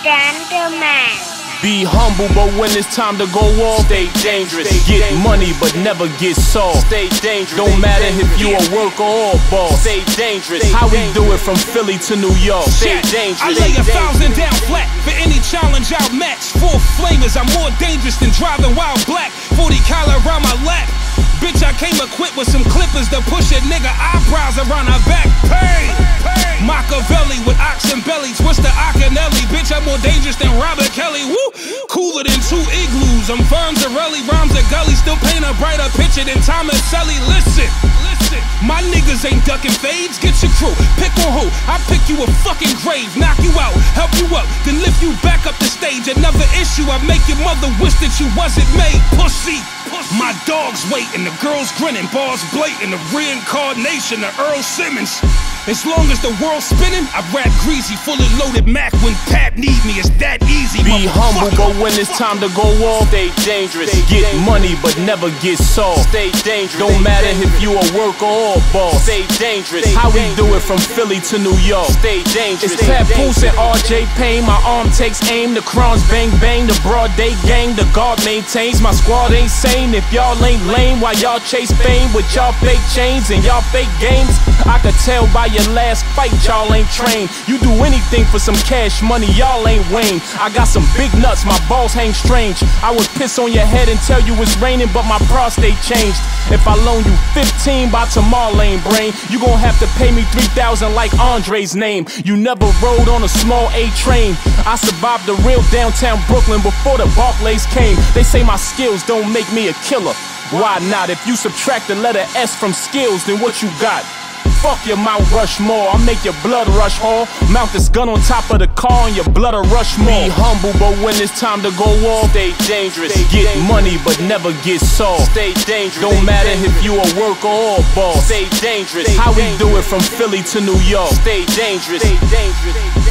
gentlemen. Be humble, but when it's time to go off, stay dangerous. Get money, but never get soft. Stay dangerous. Don't matter if you a worker or a boss. Stay dangerous. How we do it from Philly to New York. Stay dangerous. I lay 1,000 down flat for any challenge I'll match. 4 flamers, I'm more dangerous than driving while black. 40 cal around my lap. Bitch, I came equipped with some clippers to push a nigga eyebrows around her back. Pain. Machiavelli with oxen belly, twist the Akinelli. Bitch, I'm more dangerous than Robert Kelly. Woo! Cooler than 2 igloos. I'm Farnsarelli, rhymes a gully. Still paint a brighter picture than Thomas Selly. Listen. My niggas ain't ducking fades. Get your crew, pick on who. I pick you a fucking grave, knock you out, help you up, then lift you back up the stage. Another issue, I make your mother wish that you wasn't made. Pussy. My dog's waiting, the girls grinning, bars blatant, the reincarnation of Earl Simmons. As long as the world's spinning, I rap greasy, fully loaded Mac when Pat need me. It's that easy. Be humble, but when it's time to go off, stay dangerous. Get money, but never get soft. Stay dangerous. Don't matter if you a worker or a boss. Stay dangerous. How we do it from Philly to New York. Stay dangerous. It's Papoose and RJ Payne. My arm takes aim. The crowns bang bang. The broad day gang. The guard maintains. My squad ain't sane. If y'all ain't lame, while y'all chase fame with y'all fake chains and y'all fake games, I could tell by your last fight y'all ain't trained. You do anything for some cash money, y'all ain't Wayne. I got some big nuts, my balls hang strange. I would piss on your head and tell you it's raining, but my prostate changed. If I loan you 15 by tomorrow lane brain, you gon' have to pay me 3,000 like Andre's name. You never rode on a small A train. I survived the real downtown Brooklyn before the Barclays came. They say my skills don't make me a killer. Why not? If you subtract the letter S from skills, then what you got? Fuck your Mount Rushmore, I'll make your blood rush hard. Mount this gun on top of the car and your blood'll rush more. Be humble, but when it's time to go off, stay dangerous. Get money, but never get soft. Stay dangerous. Don't matter if you a worker or a boss. Stay dangerous. How we do it from Philly to New York. Stay dangerous.